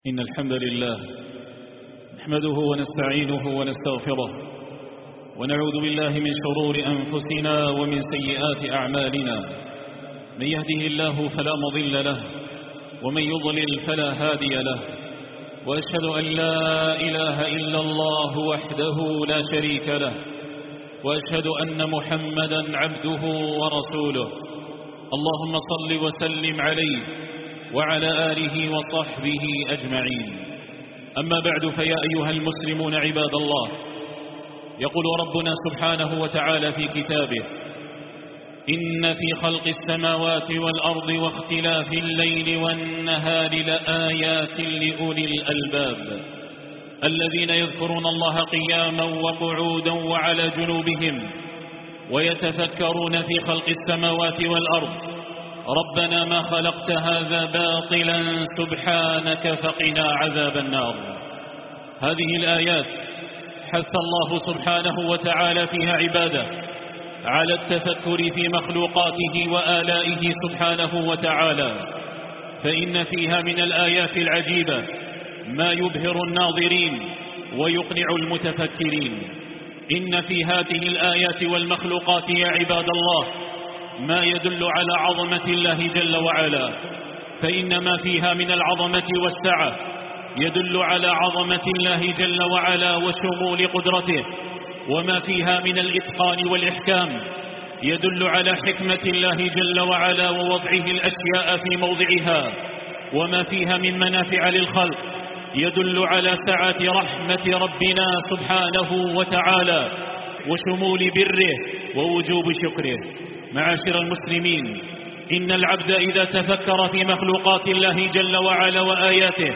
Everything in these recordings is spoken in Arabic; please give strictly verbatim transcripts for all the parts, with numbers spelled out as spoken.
إن الحمد لله نحمده ونستعينه ونستغفره ونعوذ بالله من شرور أنفسنا ومن سيئات أعمالنا. من يهده الله فلا مضل له ومن يضلل فلا هادي له، وأشهد أن لا إله إلا الله وحده لا شريك له، وأشهد أن محمدا عبده ورسوله. اللهم صل وسلم عليه وعلى آله وصحبه أجمعين. أما بعد، فيا أيها المسلمون عباد الله، يقول ربنا سبحانه وتعالى في كتابه: إن في خلق السماوات والأرض واختلاف الليل والنهار لآيات لأولي الألباب الذين يذكرون الله قياما وقعودا وعلى جنوبهم ويتفكرون في خلق السماوات والأرض ربنا ما خلقت هذا باطلا سبحانك فقنا عذاب النار. هذه الآيات حث الله سبحانه وتعالى فيها عباده على التفكر في مخلوقاته وآلائه سبحانه وتعالى، فإن فيها من الآيات العجيبة ما يبهر الناظرين ويقنع المتفكرين. إن في هذه الآيات والمخلوقات يا عباد الله ما يدل على عظمة الله جل وعلا، فإن ما فيها من العظمة والسعة يدل على عظمة الله جل وعلا وشمول قدرته، وما فيها من الإتقان والإحكام يدل على حكمة الله جل وعلا ووضعه الأشياء في موضعها، وما فيها من منافع للخلق يدل على سعة رحمة ربنا سبحانه وتعالى وشمول بره ووجوب شكره. معاشر المسلمين، إن العبد إذا تفكر في مخلوقات الله جل وعلا وآياته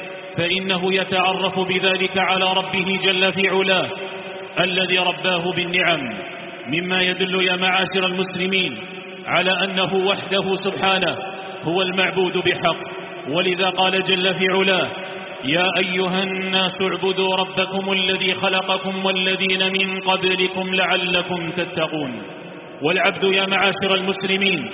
فإنه يتعرف بذلك على ربه جل في علاه الذي رباه بالنعم، مما يدل يا معاشر المسلمين على أنه وحده سبحانه هو المعبود بحق. ولذا قال جل في علاه: يا أيها الناس اعبدوا ربكم الذي خلقكم والذين من قبلكم لعلكم تتقون. والعبد يا معاشر المسلمين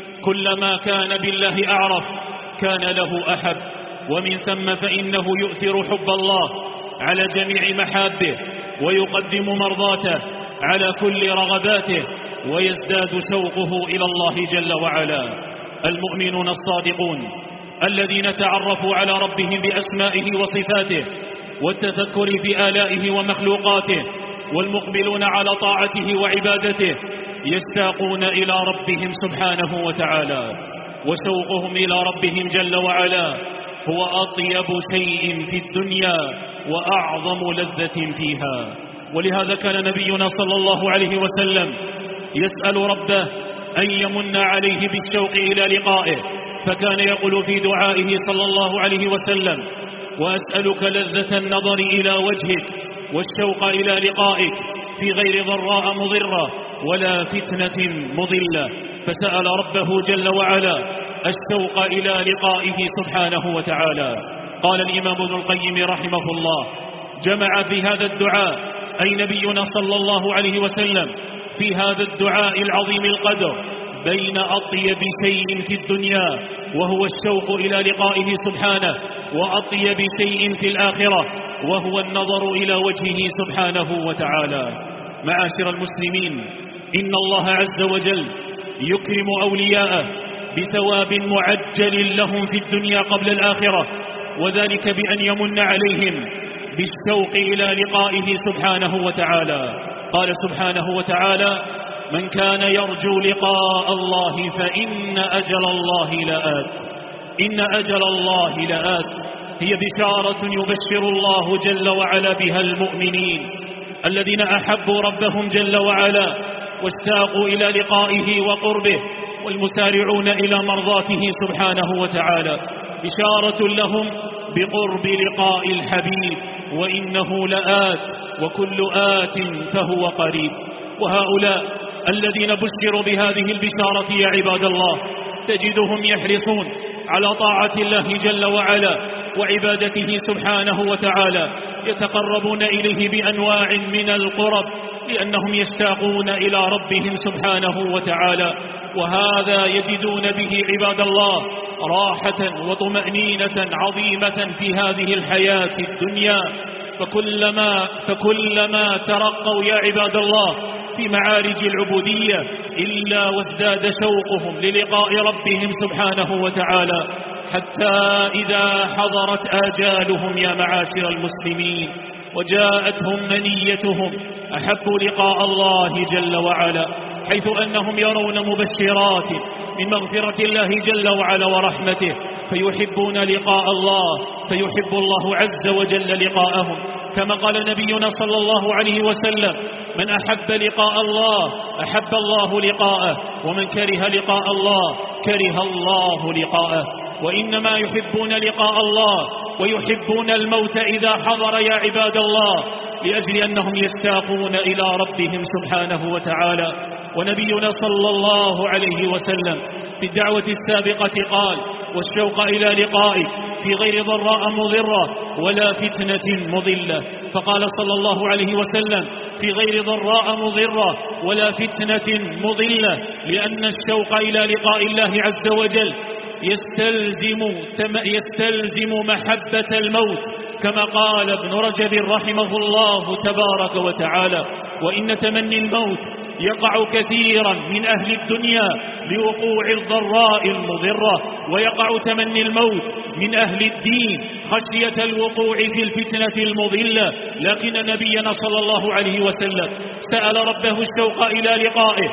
كلما كان بالله أعرف كان له أحب، ومن ثم فإنه يؤثر حب الله على جميع محابه ويقدم مرضاته على كل رغباته ويزداد شوقه إلى الله جل وعلا. المؤمنون الصادقون الذين تعرفوا على ربهم بأسمائه وصفاته والتفكر في آلائه ومخلوقاته والمقبلون على طاعته وعبادته يشتاقون إلى ربهم سبحانه وتعالى، وشوقهم إلى ربهم جل وعلا هو أطيب شيء في الدنيا وأعظم لذة فيها. ولهذا كان نبينا صلى الله عليه وسلم يسأل ربه أن يمن عليه بالشوق إلى لقائه، فكان يقول في دعائه صلى الله عليه وسلم: وأسألك لذة النظر إلى وجهك والشوق إلى لقائك في غير ضراء مضرة ولا فتنة مضلة. فسأل ربه جل وعلا الشوق إلى لقائه سبحانه وتعالى. قال الإمام ابن القيم رحمه الله: جمع في هذا الدعاء أي نبينا صلى الله عليه وسلم في هذا الدعاء العظيم القدر بين أطيب شيء في الدنيا وهو الشوق إلى لقائه سبحانه، وأطيب شيء في الآخرة وهو النظر إلى وجهه سبحانه وتعالى. معاشر المسلمين، إن الله عز وجل يكرم أولياءه بثواب معجل لهم في الدنيا قبل الآخرة، وذلك بأن يمن عليهم بالشوق إلى لقائه سبحانه وتعالى. قال سبحانه وتعالى: من كان يرجو لقاء الله فإن أجل الله لآت. إن أجل الله لآت هي بشارة يبشر الله جل وعلا بها المؤمنين الذين أحبوا ربهم جل وعلا واشتاقوا إلى لقائه وقربه والمسارعون إلى مرضاته سبحانه وتعالى، بشارة لهم بقرب لقاء الحبيب، وإنه لآت وكل آت فهو قريب. وهؤلاء الذين بشروا بهذه البشارة يا عباد الله تجدهم يحرصون على طاعة الله جل وعلا وعبادته سبحانه وتعالى، يتقربون إليه بأنواع من القرب لأنهم يشتاقون إلى ربهم سبحانه وتعالى. وهذا يجدون به عباد الله راحة وطمأنينة عظيمة في هذه الحياة الدنيا. فكلما, فكلما ترقوا يا عباد الله في معارج العبودية إلا وازداد شوقهم للقاء ربهم سبحانه وتعالى، حتى إذا حضرت آجالهم يا معاشر المسلمين وجاءتهم منيتهم أحبوا لقاء الله جل وعلا، حيث أنهم يرون مبشرات من مغفرة الله جل وعلا ورحمته، فيحبون لقاء الله، فيحب الله عز وجل لقاءهم، كما قال نبينا صلى الله عليه وسلم: من أحب لقاء الله أحب الله لقاءه، ومن كره لقاء الله كره الله لقاءه. وإنما يحبون لقاء الله ويحبون الموت إذا حضر يا عباد الله، لأجل أنهم يشتاقون إلى ربهم سبحانه وتعالى. ونبينا صلى الله عليه وسلم في الدعوة السابقة قال: والشوق إلى لقائك في غير ضراء مضرة ولا فتنة مضلة. فقال صلى الله عليه وسلم: في غير ضراء مضرة ولا فتنة مضلة، لأن الشوق إلى لقاء الله عز وجل يستلزم, يستلزم محبة الموت، كما قال ابن رجب رحمه الله تبارك وتعالى: وإن تمني الموت يقع كثيرا من أهل الدنيا لوقوع الضراء المضرة، ويقع تمني الموت من أهل الدين خشية الوقوع في الفتنة المضلة. لكن نبينا صلى الله عليه وسلم سأل ربه الشوق إلى لقائه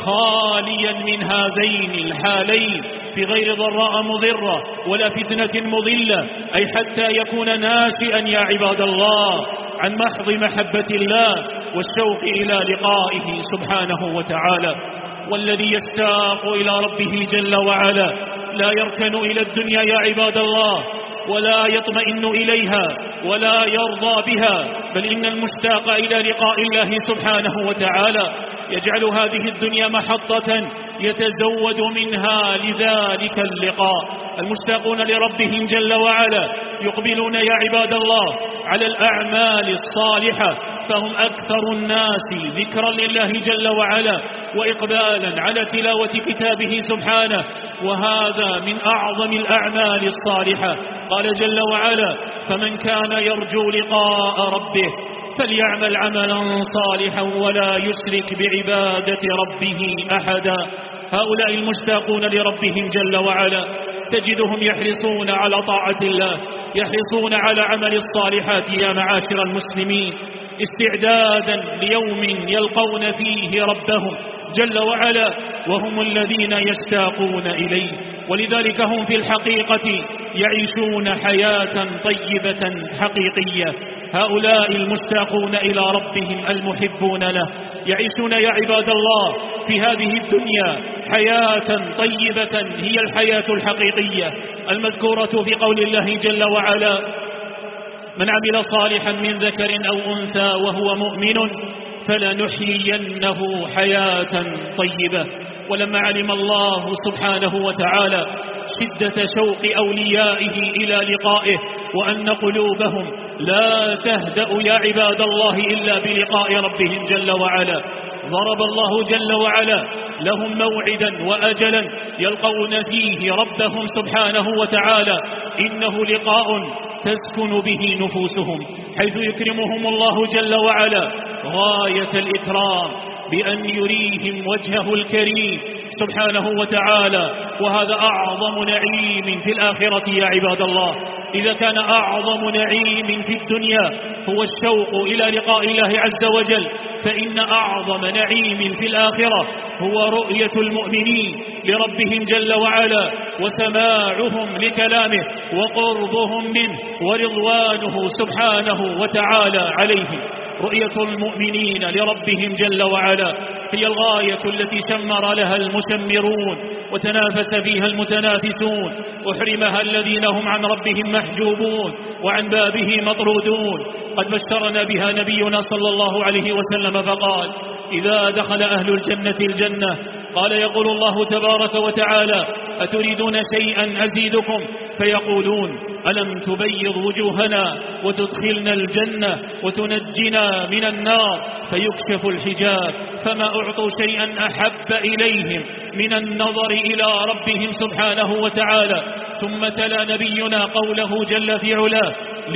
خاليا من هذين الحالين، في غير ضراء مضرة ولا فتنة مضلة، أي حتى يكون ناشئا يا عباد الله عن محض محبة الله والشوق إلى لقائه سبحانه وتعالى. والذي يشتاق إلى ربه جل وعلا لا يركن إلى الدنيا يا عباد الله، ولا يطمئن إليها ولا يرضى بها، بل إن المشتاق إلى لقاء الله سبحانه وتعالى يجعل هذه الدنيا محطة يتزود منها لذلك اللقاء. المشتاقون لربهم جل وعلا يقبلون يا عباد الله على الأعمال الصالحة، فهم أكثر الناس ذكرا لله جل وعلا وإقبالا على تلاوة كتابه سبحانه، وهذا من أعظم الأعمال الصالحة. قال جل وعلا: فمن كان يرجو لقاء ربه فليعمل عملا صالحا ولا يشرك بعبادة ربه أحدا. هؤلاء المشتاقون لربهم جل وعلا تجدهم يحرصون على طاعة الله، يحرصون على عمل الصالحات يا معاشر المسلمين، استعدادا ليوم يلقون فيه ربهم جل وعلا وهم الذين يشتاقون إليه. ولذلك هم في الحقيقة يعيشون حياة طيبة حقيقية. هؤلاء المشتاقون إلى ربهم المحبون له يعيشون يا عباد الله في هذه الدنيا حياة طيبة، هي الحياة الحقيقية المذكورة في قول الله جل وعلا: من عمل صالحا من ذكر أو أنثى وهو مؤمن فلنحيينه حياة طيبة. ولما علم الله سبحانه وتعالى شدة شوق أوليائه إلى لقائه وأن قلوبهم لا تهدأ يا عباد الله إلا بلقاء ربهم جل وعلا، ضرب الله جل وعلا لهم موعدا وأجلا يلقون فيه ربهم سبحانه وتعالى، إنه لقاء تسكن به نفوسهم، حيث يكرمهم الله جل وعلا غاية الإكرام بأن يريهم وجهه الكريم سبحانه وتعالى. وهذا أعظم نعيم في الآخرة يا عباد الله. إذا كان أعظم نعيم في الدنيا هو الشوق إلى لقاء الله عز وجل، فإن أعظم نعيم في الآخرة هو رؤية المؤمنين لربهم جل وعلا وسماعهم لكلامه وقربهم منه ورضوانه سبحانه وتعالى عليهم. رؤية المؤمنين لربهم جل وعلا هي الغاية التي شمر لها المشمرون وتنافس فيها المتنافسون، وحرمها الذين هم عن ربهم محجوبون وعن بابه مطرودون. قد بشرنا بها نبينا صلى الله عليه وسلم فقال: إذا دخل أهل الجنة الجنة قال يقول الله تبارك وتعالى: أتريدون شيئا أزيدكم فيقولون ألم تبيض وجوهنا وتدخلنا الجنة وتنجنا من النار فيكشف الحجاب، فما أعطوا شيئا أحب إليهم من النظر إلى ربهم سبحانه وتعالى. ثم تلا نبينا قوله جل في علاه: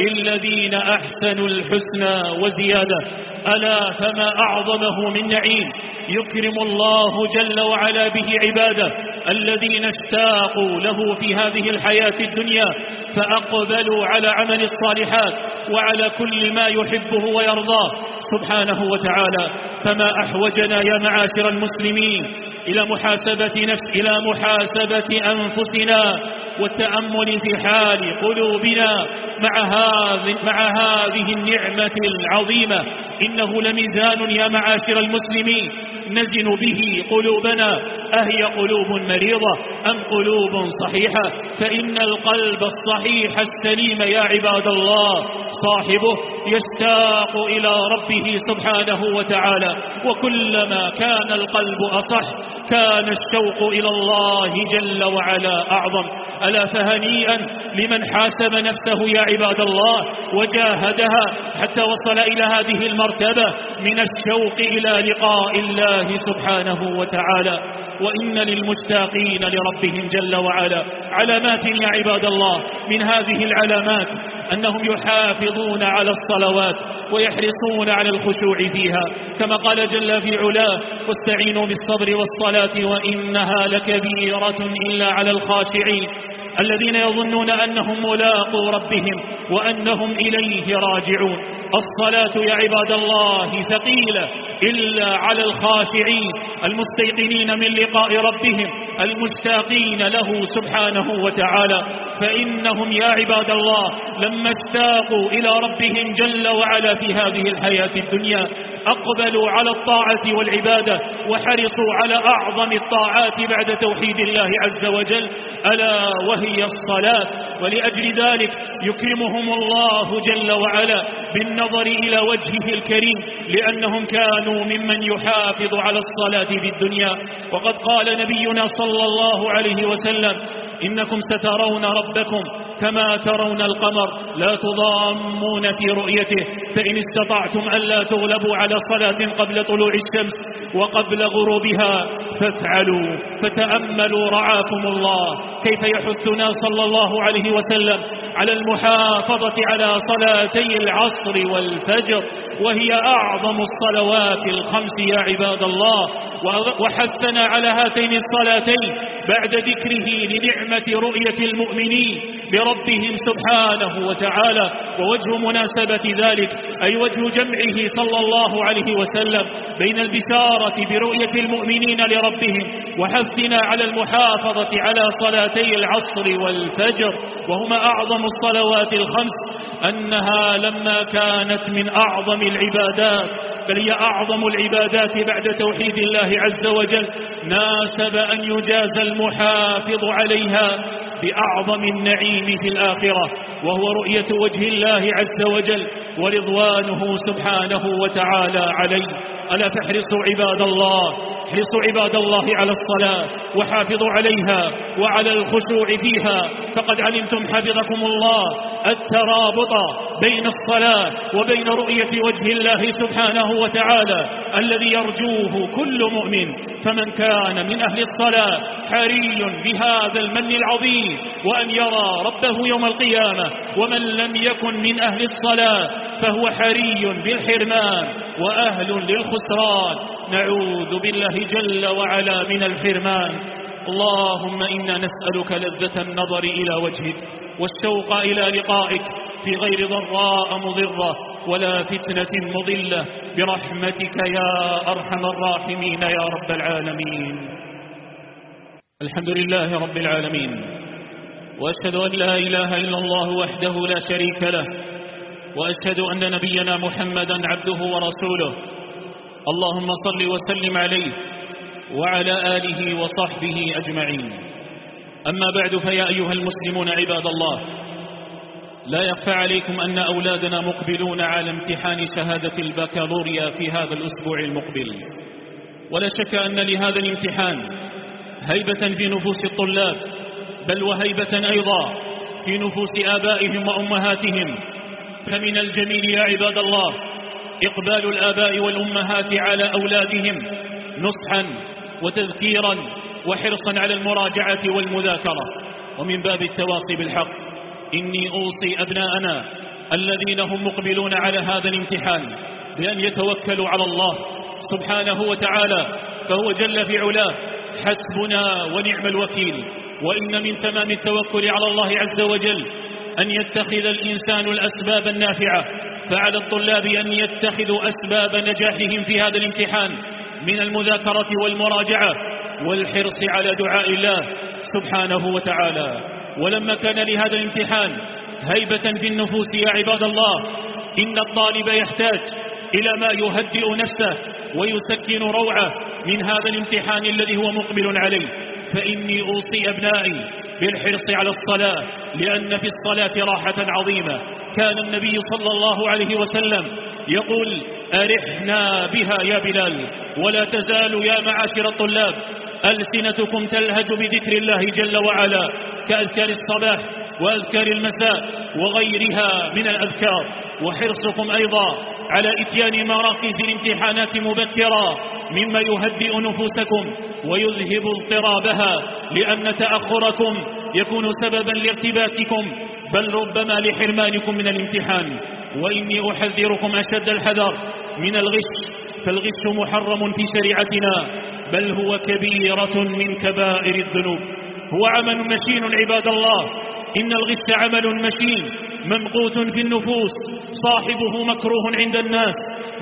للذين أحسنوا الحسنى وزيادة. ألا فما أعظمه من نعيم يكرم الله جل وعلا به عباده الذين اشتاقوا له في هذه الحياة الدنيا فأقبلوا على عمل الصالحات وعلى كل ما يحبه ويرضاه سبحانه وتعالى. فما أحوجنا يا معاشر المسلمين إلى محاسبة نفس إلى محاسبة أنفسنا والتأمل في حال قلوبنا مع هذه مع هذه النعمة العظيمة. إنه لميزان يا معاشر المسلمين نزن به قلوبنا، أهي قلوب مريضة أم قلوب صحيحة؟ فإن القلب الصحيح السليم يا عباد الله صاحبه يشتاق إلى ربه سبحانه وتعالى، وكلما كان القلب أصح كان الشوق إلى الله جل وعلا أعظم. ألا فهنيئا لمن حاسب نفسه يا عباد الله وجاهدها حتى وصل إلى هذه المرتبة من الشوق إلى لقاء الله سبحانه وتعالى. وإن للمشتاقين لربهم جل وعلا علامات يا عباد الله، من هذه العلامات أنهم يحافظون على الصلوات ويحرصون على الخشوع فيها، كما قال جل في علاه: واستعينوا بالصبر والصلاة وإنها لكبيرة إلا على الخاشعين الذين يظنون أنهم ملاقو ربهم وأنهم إليه راجعون. الصلاة يا عباد الله ثقيلة إلا على الخاشعين المستيقنين من لقاء ربهم المشتاقين له سبحانه وتعالى. فإنهم يا عباد الله لما اشتاقوا إلى ربهم جل وعلا في هذه الحياة الدنيا أقبلوا على الطاعة والعبادة وحرصوا على أعظم الطاعات بعد توحيد الله عز وجل، ألا وهي الصلاة. ولأجل ذلك يكرمهم الله جل وعلا بالنظر إلى وجهه الكريم، لأنهم كانوا ممن يحافظ على الصلاة في الدنيا. وقد قال نبينا صلى الله عليه وسلم: إنكم سترون ربكم كما ترون القمر لا تضامون في رؤيته، فإن استطعتم ألا تغلبوا على صلاة قبل طلوع الشمس وقبل غروبها فافعلوا. فتأملوا رعاكم الله كيف يحثنا صلى الله عليه وسلم على المحافظة على صلاتي العصر والفجر، وهي أعظم الصلوات الخمس يا عباد الله، وحثنا على هاتين الصلاتين بعد ذكره لنعمة رؤية المؤمنين بربهم سبحانه وتعالى. ووجه مناسبة ذلك أي وجه جمعه صلى الله عليه وسلم بين البشارة برؤية المؤمنين لربهم وحثنا على المحافظة على صلاتي العصر والفجر وهما أعظم الصلوات الخمس، أنها لما كانت من أعظم العبادات بل هي أعظم العبادات بعد توحيد الله عز وجل، ناسب أن يجازى المحافظ عليها بأعظم النعيم في الآخرة، وهو رؤية وجه الله عز وجل ورضوانه سبحانه وتعالى عليه. ألا فاحرصوا عباد الله احرصوا عباد الله على الصلاة وحافظوا عليها وعلى الخشوع فيها، فقد علمتم حفظكم الله الترابط بين الصلاة وبين رؤية وجه الله سبحانه وتعالى الذي يرجوه كل مؤمن. فمن كان من أهل الصلاة حري بهذا المن العظيم وأن يرى ربه يوم القيامة، ومن لم يكن من أهل الصلاة فهو حري بالحرمان وأهل للخسران. نعوذ بالله جل وعلا من الحرمان. اللهم إنا نسألك لذة النظر إلى وجهك والشوق إلى لقائك في غير ضراء مضرة ولا فتنة مضلة برحمتك يا أرحم الراحمين يا رب العالمين. الحمد لله رب العالمين، وأشهد أن لا إله إلا الله وحده لا شريك له، وأشهد أن نبينا محمدا عبده ورسوله. اللهم صل وسلم عليه وعلى آله وصحبه أجمعين. أما بعد، فيا أيها المسلمون عباد الله، لا يخفى عليكم أن أولادنا مقبلون على امتحان شهادة البكالوريا في هذا الأسبوع المقبل، ولا شك أن لهذا الامتحان هيبة في نفوس الطلاب، بل وهيبة أيضا في نفوس آبائهم وأمهاتهم. فمن الجميل يا عباد الله إقبال الآباء والأمهات على أولادهم نصحا وتذكيرا وحرصا على المراجعة والمذاكرة. ومن باب التواصي بالحق إني أوصي أبناءنا الذين هم مقبلون على هذا الامتحان بأن يتوكلوا على الله سبحانه وتعالى، فهو جل في علاه حسبنا ونعم الوكيل. وإن من تمام التوكل على الله عز وجل أن يتخذ الإنسان الأسباب النافعة، فعلى الطلاب أن يتخذوا أسباب نجاحهم في هذا الامتحان من المذاكرة والمراجعة والحرص على دعاء الله سبحانه وتعالى. ولما كان لهذا الامتحان هيبة في النفوس يا عباد الله، إن الطالب يحتاج إلى ما يهدئ نفسه ويسكن روعه من هذا الامتحان الذي هو مقبل عليه. فإني أوصي أبنائي بالحرص على الصلاة، لأن في الصلاة راحة عظيمة. كان النبي صلى الله عليه وسلم يقول أرحنا بها يا بلال، ولا تزال يا معاشر الطلاب ألسنتكم تلهج بذكر الله جل وعلا كأذكار الصباح وأذكار المساء وغيرها من الأذكار. وحرصكم أيضا على إتيان مراكز الامتحانات مبكرا مما يهدئ نفوسكم ويذهب اضطرابها، لأن تأخركم يكون سببا لارتباككم بل ربما لحرمانكم من الامتحان. وإني أحذركم أشد الحذر من الغش، فالغش محرم في شريعتنا بل هو كبيرة من كبائر الذنوب. هو عمل مشين عباد الله، إن الغش عمل مشين ممقوت في النفوس، صاحبه مكروه عند الناس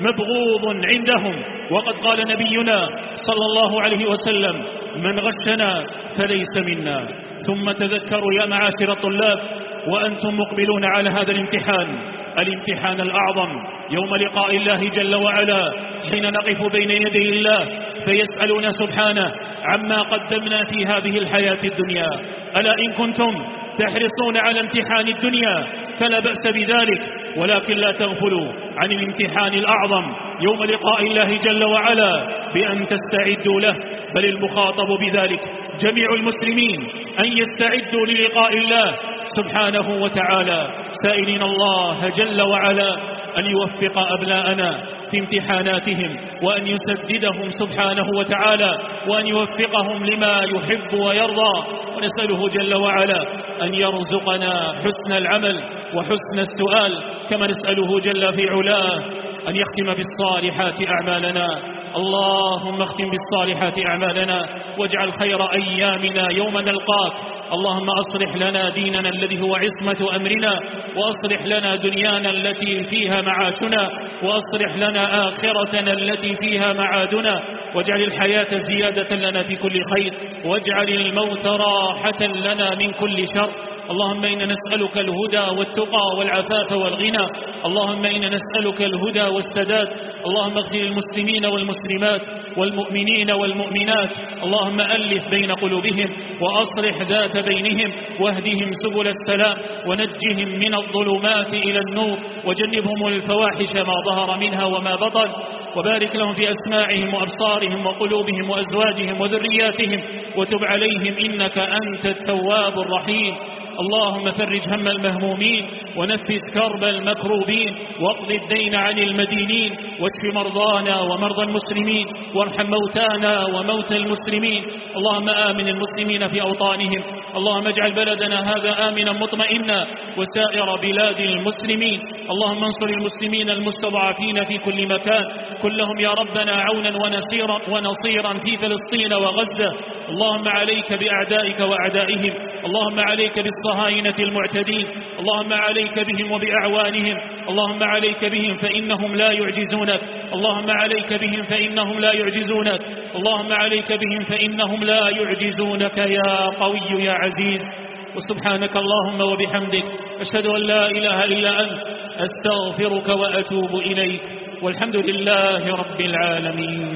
مبغوض عندهم. وقد قال نبينا صلى الله عليه وسلم من غشنا فليس منا. ثم تذكروا يا معاشر الطلاب وأنتم مقبلون على هذا الامتحان، الامتحان الأعظم يوم لقاء الله جل وعلا، حين نقف بين يدي الله فيسألنا سبحانه عما قدمنا في هذه الحياة الدنيا. ألا إن كنتم تحرصون على امتحان الدنيا فلا بأس بذلك، ولكن لا تغفلوا عن الامتحان الأعظم يوم لقاء الله جل وعلا بأن تستعدوا له. بل المخاطب بذلك جميع المسلمين أن يستعدوا للقاء الله سبحانه وتعالى، سائلين الله جل وعلا أن يوفق أبناءنا في امتحاناتهم، وأن يسددهم سبحانه وتعالى، وأن يوفقهم لما يحب ويرضى. ونسأله جل وعلا أن يرزقنا حسن العمل وحسن السؤال، كما نسأله جل في علاه أن يختم بالصالحات أعمالنا. اللهم اختم بالصالحات أعمالنا واجعل خير أيامنا يوم نلقاك. اللهم أصلح لنا ديننا الذي هو عصمة أمرنا، وأصلح لنا دنيانا التي فيها معاشنا، وأصلح لنا آخرتنا التي فيها معادنا، واجعل الحياة زيادة لنا في كل خير، واجعل الموت راحة لنا من كل شر. اللهم إنا نسألك الهدى والتقى والعفاف والغنى. اللهم إنا نسألك الهدى والسداد. اللهم اغفر المسلمين والمسلمات والمؤمنين والمؤمنات. اللهم ألف بين قلوبهم وأصلح ذات بينهم، واهدهم سبل السلام، ونجهم من الظلمات إلى النور، وجنبهم الفواحش ما ظهر منها وما بطن، وبارك لهم في أسماعهم وأبصارهم وقلوبهم وأزواجهم وذرياتهم، وتب عليهم إنك أنت التواب الرحيم. اللهم فرج هم المهمومين ونفس كرب المكروبين، واقض الدين عن المدينين، واشف مرضانا ومرضى المسلمين، وارحم موتانا وموتى المسلمين. اللهم آمن المسلمين في أوطانهم. اللهم اجعل بلدنا هذا آمنا مطمئنا وسائر بلاد المسلمين. اللهم انصر المسلمين المستضعفين في كل مكان، كلهم يا ربنا عونا ونصيرا, ونصيرا في فلسطين وغزة. اللهم عليك بأعدائك وأعدائهم، اللهم عليك بالصهاينة المعتدين، اللهم عليك بهم وبأعوانهم، اللهم عليك بهم فإنهم لا يعجزونك، اللهم عليك بهم فإنهم لا يعجزونك، اللهم عليك بهم فإنهم لا يعجزونك يا قوي يا عزيز. وسبحانك اللهم وبحمدك أشهد أن لا إله إلا أنت، أستغفرك وأتوب إليك، والحمد لله رب العالمين.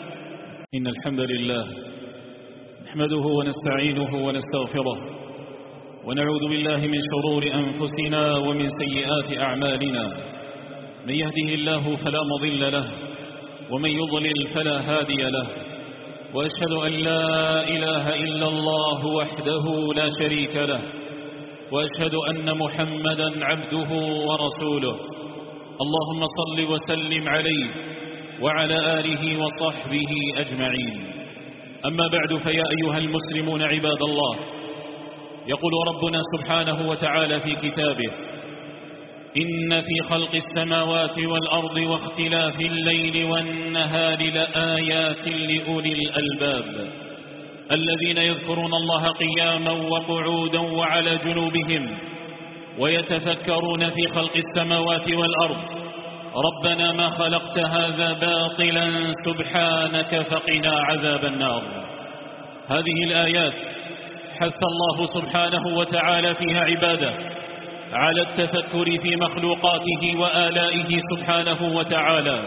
إن الحمد لله نحمده ونستعينه ونستغفره، ونعوذ بالله من شرور أنفسنا ومن سيئات أعمالنا. من يهده الله فلا مضل له، ومن يضلل فلا هادي له، وأشهد أن لا إله إلا الله وحده لا شريك له، وأشهد أن محمدا عبده ورسوله. اللهم صل وسلم عليه وعلى آله وصحبه أجمعين. أما بعد، فيا أيها المسلمون عباد الله، يقول ربنا سبحانه وتعالى في كتابه: إن في خلق السماوات والأرض واختلاف الليل والنهار لآيات لأولي الألباب الذين يذكرون الله قياما وقعودا وعلى جنوبهم ويتفكرون في خلق السماوات والأرض ربنا ما خلقت هذا باطلا سبحانك فقنا عذاب النار. هذه الآيات حث الله سبحانه وتعالى فيها عباده على التفكر في مخلوقاته وآلائه سبحانه وتعالى،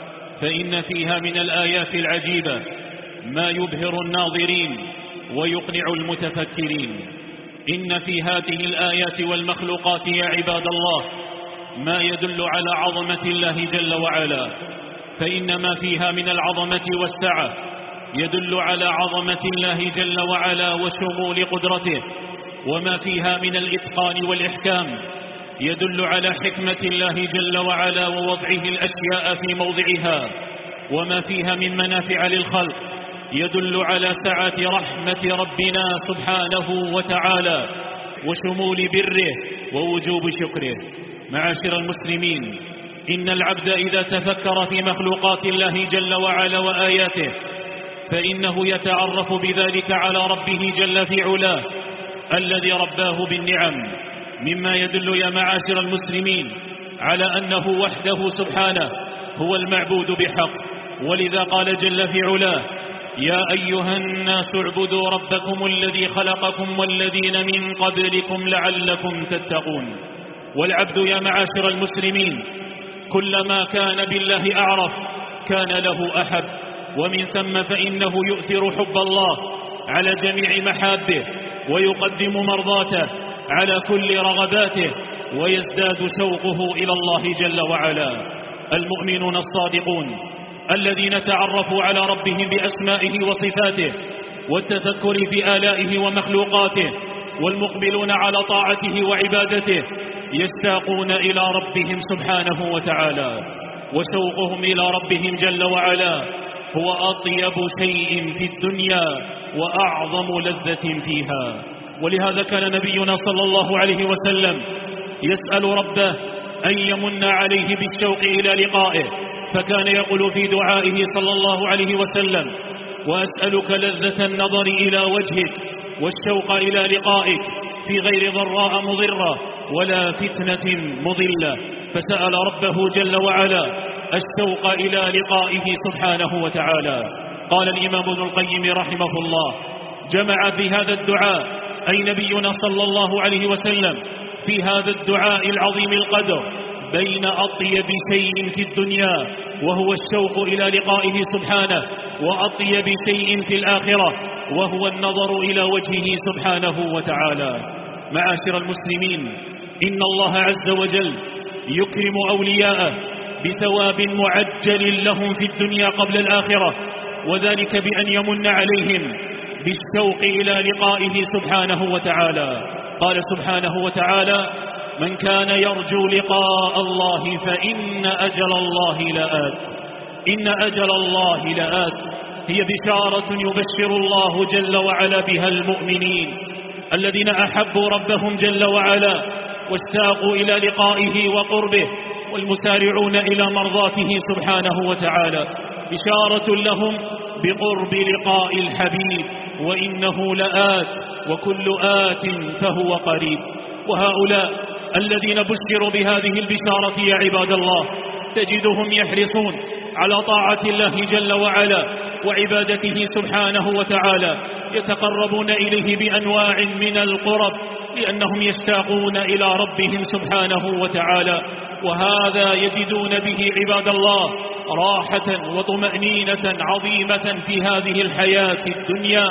فإن فيها من الآيات العجيبة ما يبهر الناظرين ويقنع المتفكرين. إن في هذه الآيات والمخلوقات يا عباد الله ما يدل على عظمة الله جل وعلا، فإن ما فيها من العظمة والسعة يدل على عظمة الله جل وعلا وشمول قدرته، وما فيها من الإتقان والإحكام يدل على حكمة الله جل وعلا ووضعه الأشياء في موضعها، وما فيها من منافع للخلق يدل على سعة رحمة ربنا سبحانه وتعالى وشمول بره ووجوب شكره. معاشر المسلمين، إن العبد إذا تفكر في مخلوقات الله جل وعلا وآياته فإنه يتعرف بذلك على ربه جل في علاه الذي رباه بالنعم، مما يدل يا معاشر المسلمين على أنه وحده سبحانه هو المعبود بحق. ولذا قال جل في علاه: يا أيها الناس اعبدوا ربكم الذي خلقكم والذين من قبلكم لعلكم تتقون. والعبد يا معاشر المسلمين كلما كان بالله أعرف كان له أحب، ومن ثم فإنه يؤثر حب الله على جميع محابه ويقدم مرضاته على كل رغباته ويزداد شوقه إلى الله جل وعلا. المؤمنون الصادقون الذين تعرفوا على ربهم بأسمائه وصفاته والتذكر في آلائه ومخلوقاته والمقبلون على طاعته وعبادته يشتاقون إلى ربهم سبحانه وتعالى، وشوقهم إلى ربهم جل وعلا هو أطيب شيء في الدنيا وأعظم لذة فيها. ولهذا كان نبينا صلى الله عليه وسلم يسأل ربه أن يمن عليه بالشوق إلى لقائه، فكان يقول في دعائه صلى الله عليه وسلم: وأسألك لذة النظر إلى وجهك والشوق إلى لقائك في غير ضراء مضرة ولا فتنة مضلة. فسأل ربه جل وعلا الشوق إلى لقائه سبحانه وتعالى. قال الإمام ابن القيم رحمه الله: جمع في هذا الدعاء أي نبينا صلى الله عليه وسلم في هذا الدعاء العظيم القدر بين أطيب شيء في الدنيا وهو الشوق إلى لقائه سبحانه، وأطيب شيء في الآخرة وهو النظر إلى وجهه سبحانه وتعالى. معاشر المسلمين، إن الله عز وجل يكرم أولياءه بثواب معجل لهم في الدنيا قبل الآخرة، وذلك بأن يمن عليهم بالشوق إلى لقائه سبحانه وتعالى. قال سبحانه وتعالى: من كان يرجو لقاء الله فإن أجل الله لآت. إن أجل الله لآت هي بشارة يبشر الله جل وعلا بها المؤمنين الذين أحبوا ربهم جل وعلا واشتاقوا إلى لقائه وقربه والمسارعون إلى مرضاته سبحانه وتعالى، بشارة لهم بقرب لقاء الحبيب، وإنه لآت وكل آت فهو قريب. وهؤلاء الذين بشروا بهذه البشارة يا عباد الله تجدهم يحرصون على طاعة الله جل وعلا وعبادته سبحانه وتعالى، يتقربون إليه بأنواع من القرب لأنهم يشتاقون إلى ربهم سبحانه وتعالى. وهذا يجدون به عباد الله راحة وطمأنينة عظيمة في هذه الحياة الدنيا.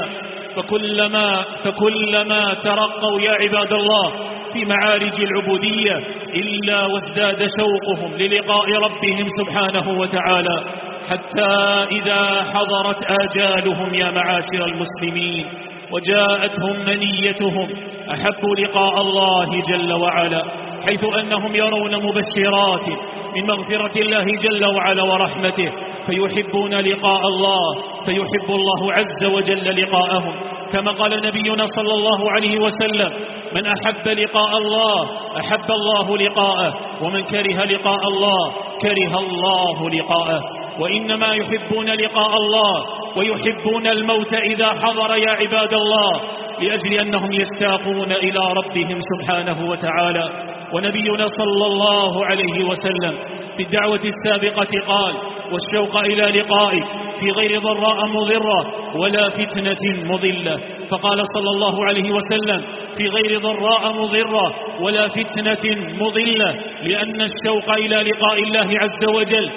فكلما, فكلما ترقوا يا عباد الله في معارج العبودية إلا وازداد شوقهم للقاء ربهم سبحانه وتعالى. حتى إذا حضرت آجالهم يا معاشر المسلمين وجاءتهم منيتهم أحبوا لقاء الله جل وعلا، حيث أنهم يرون مبشرات من مغفرة الله جل وعلا ورحمته، فيحبون لقاء الله، فيحب الله عز وجل لقاءهم، كما قال نبينا صلى الله عليه وسلم: من أحب لقاء الله أحب الله لقاءه، ومن كره لقاء الله كره الله لقاءه. وإنما يحبون لقاء الله ويحبون الموت إذا حضر يا عباد الله، لأجل أنهم يشتاقون إلى ربهم سبحانه وتعالى. ونبينا صلى الله عليه وسلم في الدعوة السابقة قال: والشوق إلى لقائك في غير ضراء مضرة ولا فتنة مضلة. فقال صلى الله عليه وسلم: في غير ضراء مضرة ولا فتنة مضلة، لأن الشوق إلى لقاء الله عز وجل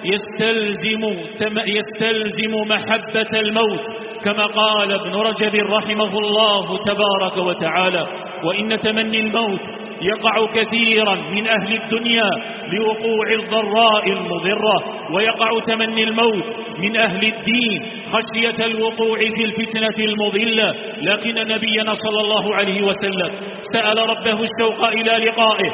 يستلزم, يستلزم محبة الموت، كما قال ابن رجب رحمه الله تبارك وتعالى: وإن تمني الموت يقع كثيرا من أهل الدنيا لوقوع الضراء المضرة، ويقع تمني الموت من أهل الدين خشية الوقوع في الفتنة المضلة. لكن نبينا صلى الله عليه وسلم سأل ربه الشوق إلى لقائه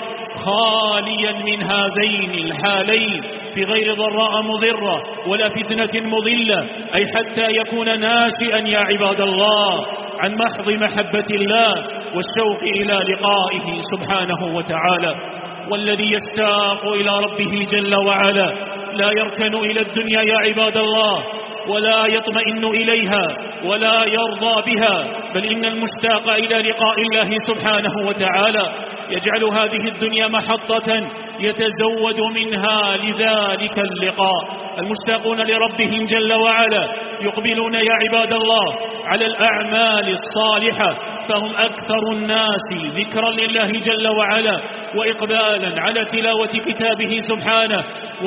خاليا من هذين الحالين، في غير ضراء مضرة ولا فتنة مضلة، أي حتى يكون ناشئا يا عباد الله عن محض محبة الله والشوق إلى لقائه سبحانه وتعالى. والذي يشتاق إلى ربه جل وعلا لا يركن إلى الدنيا يا عباد الله، ولا يطمئن إليها ولا يرضى بها، بل إن المشتاق إلى لقاء الله سبحانه وتعالى يجعل هذه الدنيا محطة يتزود منها لذلك اللقاء. المشتاقون لربهم جل وعلا يقبلون يا عباد الله على الأعمال الصالحة، فهم أكثر الناس ذكرا لله جل وعلا وإقبالا على تلاوة كتابه سبحانه،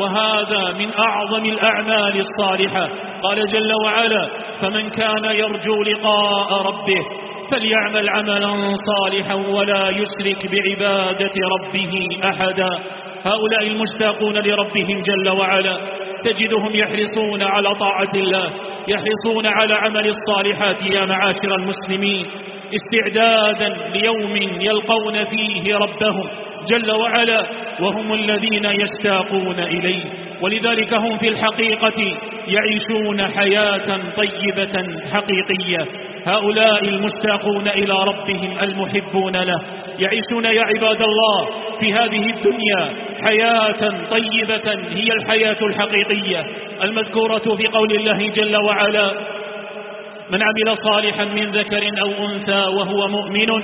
وهذا من أعظم الأعمال الصالحة. قال جل وعلا: فمن كان يرجو لقاء ربه فليعمل عملا صالحا ولا يشرك بعبادة ربه أحدا. هؤلاء المشتاقون لربهم جل وعلا تجدهم يحرصون على طاعة الله، يحرصون على عمل الصالحات يا معاشر المسلمين، استعدادا ليوم يلقون فيه ربهم جل وعلا وهم الذين يشتاقون إليه. ولذلك هم في الحقيقة يعيشون حياة طيبة حقيقية. هؤلاء المشتاقون إلى ربهم المحبون له يعيشون يا عباد الله في هذه الدنيا حياة طيبة، هي الحياة الحقيقية المذكورة في قول الله جل وعلا: من عمل صالحا من ذكر أو أنثى وهو مؤمن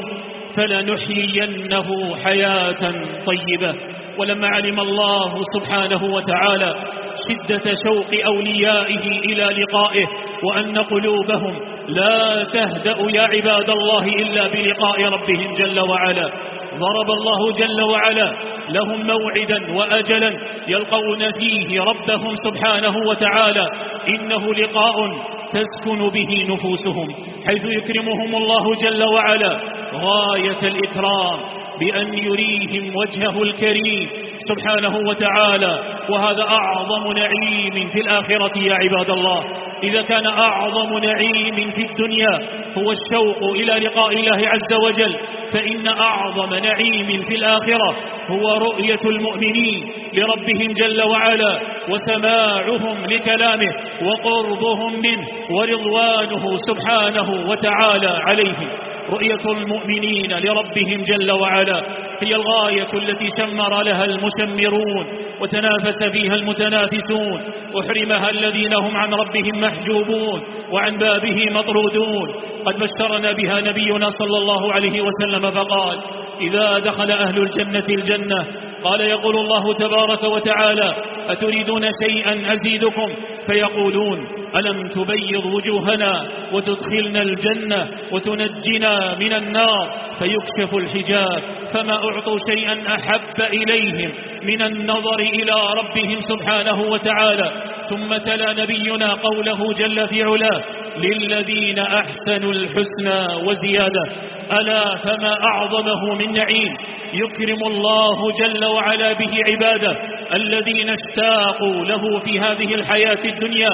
فلنحيينه حياة طيبة. ولما علم الله سبحانه وتعالى شدة شوق أوليائه إلى لقائه وأن قلوبهم لا تهدأ يا عباد الله إلا بلقاء ربهم جل وعلا، ضرب الله جل وعلا لهم موعدا وأجلا يلقون فيه ربهم سبحانه وتعالى، إنه لقاء تسكن به نفوسهم، حيث يكرمهم الله جل وعلا غاية الإكرام بأن يريهم وجهه الكريم سبحانه وتعالى. وهذا أعظم نعيم في الآخرة يا عباد الله. إذا كان أعظم نعيم في الدنيا هو الشوق إلى لقاء الله عز وجل، فإن أعظم نعيم في الآخرة هو رؤية المؤمنين لربهم جل وعلا وسماعهم لكلامه وقربهم منه ورضوانه سبحانه وتعالى عليهم. رؤية المؤمنين لربهم جل وعلا هي الغاية التي شمر لها المشمرون وتنافس فيها المتنافسون، وحرمها الذين هم عن ربهم محجوبون وعن بابه مطرودون. قد بشرنا بها نبينا صلى الله عليه وسلم فقال: إذا دخل أهل الجنة الجنة قال يقول الله تبارك وتعالى: أتريدون شيئا أزيدكم؟ فيقولون: ألم تبيض وجوهنا وتدخلنا الجنة وتنجنا من النار؟ فيكشف الحجاب، فما أعطوا شيئا أحب إليهم من النظر إلى ربهم سبحانه وتعالى. ثم تلا نبينا قوله جل في علاه: للذين أحسنوا الحسنى وزيادة. ألا فما أعظمه من نعيم يكرم الله جل وعلا به عباده الذين اشتاقوا له في هذه الحياة الدنيا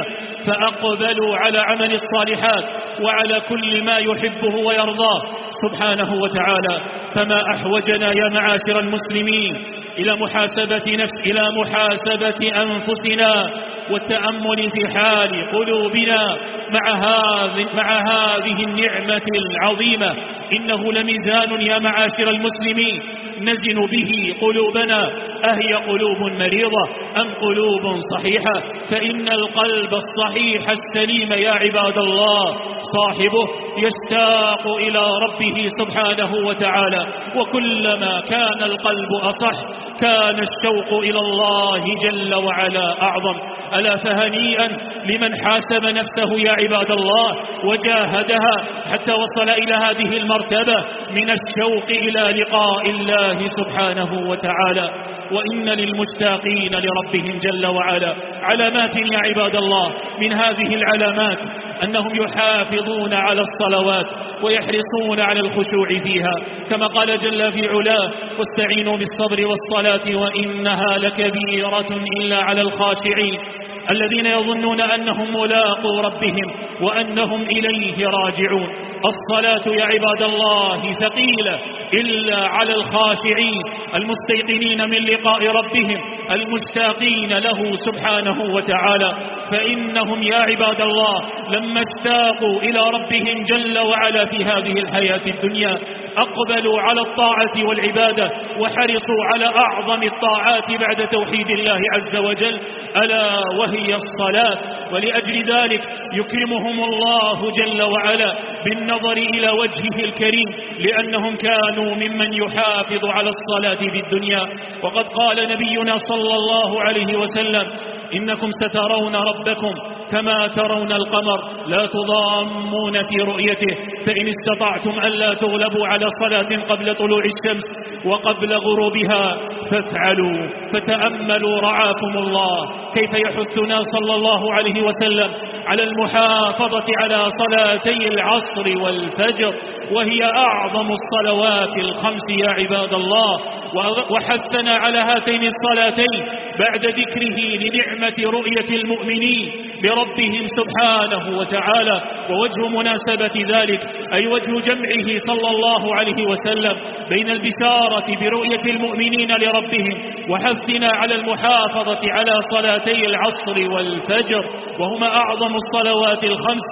فأقبلوا على عمل الصالحات وعلى كل ما يحبه ويرضاه سبحانه وتعالى. فما أحوجنا يا معاشر المسلمين إلى محاسبة نفس إلى محاسبة أنفسنا والتأمل في حال قلوبنا مع هذه مع هذه النعمة العظيمة. إنه لميزان يا معاشر المسلمين نزن به قلوبنا، أهي قلوب مريضة أم قلوب صحيحة؟ فإن القلب الصحيح السليم يا عباد الله صاحبه يشتاق إلى ربه سبحانه وتعالى، وكلما كان القلب أصح كان الشوق إلى الله جل وعلا أعظم. ألا فهنيئا لمن حاسب نفسه يا عباد الله وجاهدها حتى وصل إلى هذه المرتبة من الشوق إلى لقاء الله سبحانه وتعالى. وإن للمشتاقين لربهم جل وعلا علامات يا عباد الله، من هذه العلامات أنهم يحافظون على الصلوات ويحرصون على الخشوع فيها، كما قال جل في علاه: واستعينوا بالصبر والصلاة وإنها لكبيرة إلا على الخاشعين الذين يظنون أنهم ملاقو ربهم وأنهم إليه راجعون. الصلاة يا عباد الله ثقيلة إلا على الخاشعين المستيقنين من لقاء ربهم المشتاقين له سبحانه وتعالى، فإنهم يا عباد الله لما اشتاقوا إلى ربهم جل وعلا في هذه الحياة الدنيا أقبلوا على الطاعة والعبادة وحرصوا على أعظم الطاعات بعد توحيد الله عز وجل، ألا وهي الصلاة. ولأجل ذلك يكرمهم الله جل وعلا بالنظر إلى وجهه الكريم، لأنهم كانوا ممن يحافظ على الصلاة في الدنيا. وقد قال نبينا صلى الله عليه وسلم: إنكم سترون ربكم كما ترون القمر لا تضامون في رؤيته، فإن استطعتم ألا تغلبوا على صلاة قبل طلوع الشمس وقبل غروبها فافعلوا. فتأملوا رعاكم الله كيف يحثنا صلى الله عليه وسلم على المحافظة على صلاتي العصر والفجر، وهي أعظم الصلوات الخمس يا عباد الله، وحثنا على هاتين الصلاتين بعد ذكره لنعمة رؤية المؤمنين بربهم سبحانه وتعالى. ووجه مناسبة ذلك أي وجه جمعه صلى الله عليه وسلم بين البشارة برؤية المؤمنين لربهم وحثنا على المحافظة على صلاتي العصر والفجر وهما أعظم الصلوات الخمس،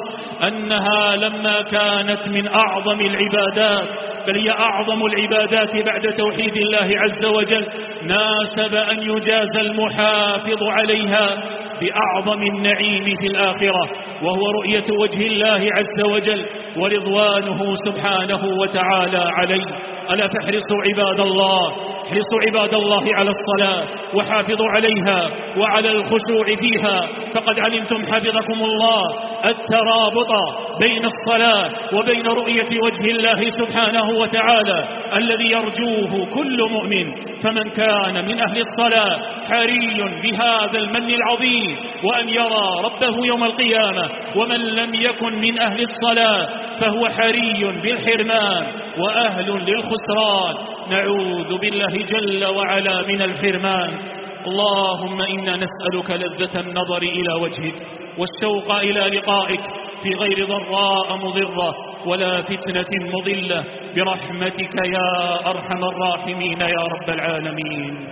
أنها لما كانت من أعظم العبادات بل هي أعظم العبادات بعد توحيد الله عز وجل، ناسب أن يجازى المحافظ عليها بأعظم النعيم في الآخرة، وهو رؤية وجه الله عز وجل ورضوانه سبحانه وتعالى عليه. ألا فاحرصوا عباد الله احرصوا عباد الله على الصلاة وحافظوا عليها وعلى الخشوع فيها، فقد علمتم حفظكم الله الترابط بين الصلاة وبين رؤية وجه الله سبحانه وتعالى الذي يرجوه كل مؤمن. فمن كان من أهل الصلاة حري بهذا المن العظيم وأن يرى ربه يوم القيامة، ومن لم يكن من أهل الصلاة فهو حري بالحرمان وأهل للخسران. نعوذ بالله جل وعلا من الحرمان. اللهم إنا نسألك لذة النظر إلى وجهك والشوق إلى لقائك في غير ضراء مضرة ولا فتنة مضلة برحمتك يا أرحم الراحمين يا رب العالمين.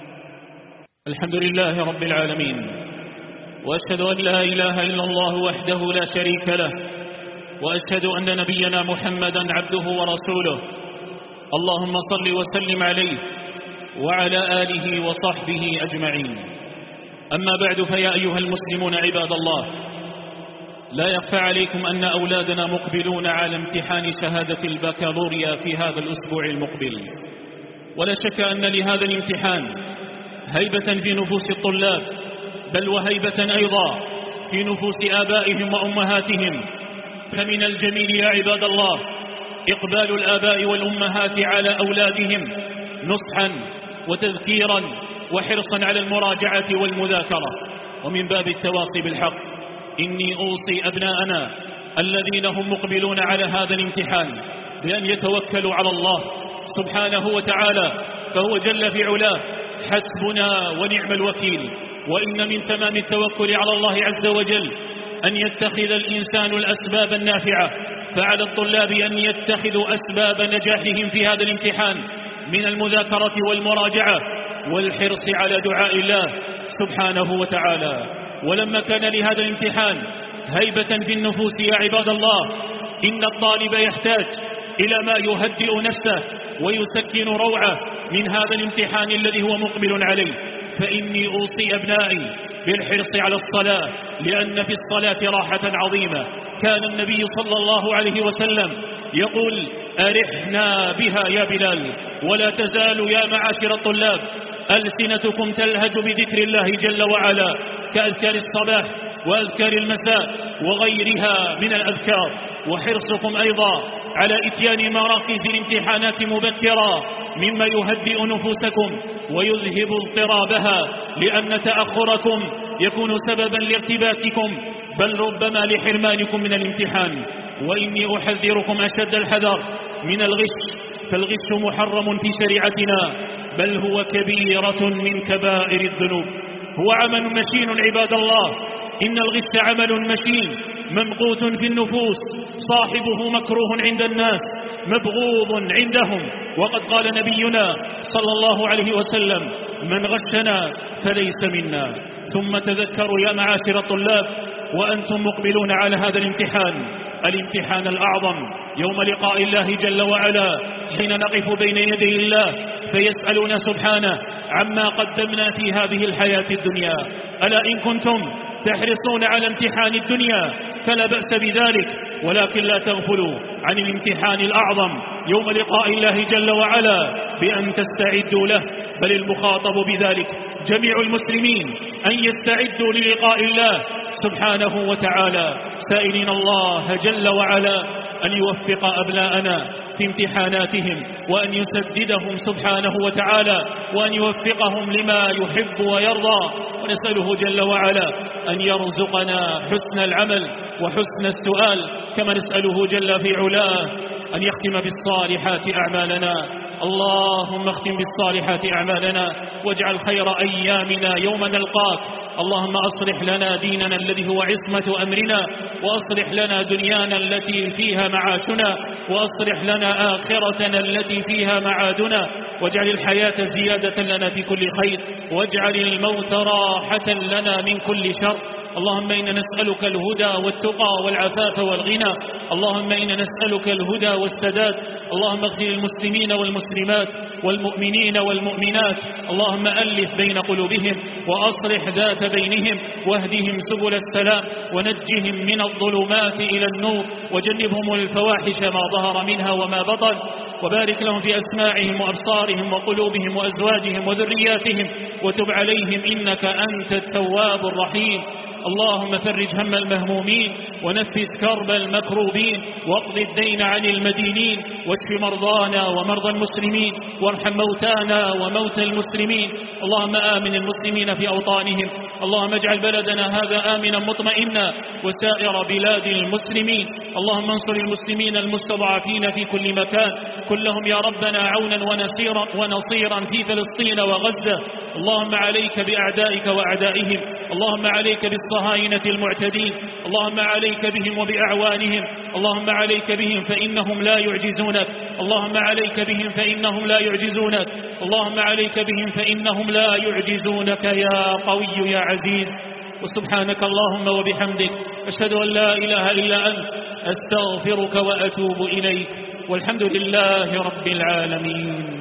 الحمد لله رب العالمين، وأشهد أن لا إله إلا الله وحده لا شريك له، وأشهد أن نبينا محمدا عبده ورسوله. اللهم صل وسلم عليه وعلى آله وصحبه أجمعين. أما بعد، فيا أيها المسلمون عباد الله، لا يخفى عليكم أن أولادنا مقبلون على امتحان شهادة البكالوريا في هذا الأسبوع المقبل، ولا شك أن لهذا الامتحان هيبة في نفوس الطلاب، بل وهيبة أيضا في نفوس آبائهم وأمهاتهم. فمن الجميل يا عباد الله إقبال الآباء والأمهات على أولادهم نصحا وتذكيرا وحرصا على المراجعة والمذاكرة. ومن باب التواصي بالحق إني أوصي أبناءنا الذين هم مقبلون على هذا الامتحان بأن يتوكلوا على الله سبحانه وتعالى، فهو جل في علاه حسبنا ونعم الوكيل. وإن من تمام التوكل على الله عز وجل أن يتخذ الإنسان الأسباب النافعة، فعلى الطلاب أن يتخذوا أسباب نجاحهم في هذا الامتحان من المذاكرة والمراجعة والحرص على دعاء الله سبحانه وتعالى. ولما كان لهذا الامتحان هيبة في النفوس يا عباد الله، إن الطالب يحتاج إلى ما يهدئ نفسه ويسكن روعه من هذا الامتحان الذي هو مقبل عليه. فإني أوصي أبنائي بالحرص على الصلاة، لأن في الصلاة راحة عظيمة. كان النبي صلى الله عليه وسلم يقول: أرحنا بها يا بلال. ولا تزال يا معاشر الطلاب ألسنتكم تلهج بذكر الله جل وعلا، كأذكار الصباح وأذكار المساء وغيرها من الأذكار. وحرصكم أيضا على إتيان مراكز الامتحانات مبكرا مما يهدئ نفوسكم ويذهب اضطرابها، لأن تأخركم يكون سببا لارتباككم، بل ربما لحرمانكم من الامتحان. وإني أحذركم أشد الحذر من الغش، فالغش محرم في شريعتنا، بل هو كبيرة من كبائر الذنوب. هو عمل مشين عباد الله، إن الغش عمل مشين ممقوت في النفوس، صاحبه مكروه عند الناس مبغوض عندهم. وقد قال نبينا صلى الله عليه وسلم: من غشنا فليس منا. ثم تذكروا يا معاشر الطلاب وأنتم مقبلون على هذا الامتحان، الامتحان الأعظم يوم لقاء الله جل وعلا، حين نقف بين يدي الله فيسألنا سبحانه عما قدمنا في هذه الحياة الدنيا. ألا إن كنتم تحرصون على امتحان الدنيا فلا بأس بذلك، ولكن لا تغفلوا عن الامتحان الأعظم يوم لقاء الله جل وعلا بأن تستعدوا له. بل المخاطب بذلك جميع المسلمين أن يستعدوا للقاء الله سبحانه وتعالى، سائلين الله جل وعلا أن يوفق أبناءنا في امتحاناتهم، وأن يسددهم سبحانه وتعالى، وأن يوفقهم لما يحب ويرضى. ونسأله جل وعلا أن يرزقنا حسن العمل وحسن السؤال، كما نسأله جل في علاه أن يختم بالصالحات أعمالنا. اللهم اختم بالصالحات أعمالنا، واجعل خير أيامنا يوم نلقاك. اللهم أصلح لنا ديننا الذي هو عصمة أمرنا، وأصلح لنا دنيانا التي فيها معاشنا، وأصلح لنا آخرتنا التي فيها معادنا، واجعل الحياة زيادة لنا في كل خير، واجعل الموت راحة لنا من كل شر. اللهم إنا نسألك الهدى والتقى والعفاف والغنى. اللهم إنا نسألك الهدى والسداد. اللهم اغفر المسلمين والمسلمات والمؤمنين والمؤمنات. اللهم ألف بين قلوبهم وأصلح ذات بينهم، واهدهم سبل السلام، ونجهم من الظلمات إلى النور، وجنبهم الفواحش ما ظهر منها وما بطن، وبارك لهم في أسماعهم وأبصارهم وقلوبهم وأزواجهم وذرياتهم، وتب عليهم إنك أنت التواب الرحيم. اللهم فرج هم المهمومين، ونفس كرب المكروبين، واقض الدين عن المدينين، واشف مرضانا ومرضى المسلمين، وارحم موتانا وموتى المسلمين. اللهم آمن المسلمين في أوطانهم. اللهم اجعل بلدنا هذا آمنا مطمئنا وسائر بلاد المسلمين. اللهم انصر المسلمين المستضعفين في كل مكان، كلهم يا ربنا عونا ونصيرا, ونصيرا في فلسطين وغزة. اللهم عليك بأعدائك وأعدائهم، اللهم عليك بالصهاينة المعتدين، اللهم عليك بهم وبأعوانهم، اللهم عليك بهم فإنهم لا يعجزونك، اللهم عليك بهم فإنهم لا يعجزونك، اللهم عليك بهم فإنهم لا يعجزونك يا قوي يا عزيز. وسبحانك اللهم وبحمدك، أشهد أن لا إله إلا أنت، أستغفرك وأتوب إليك، والحمد لله رب العالمين.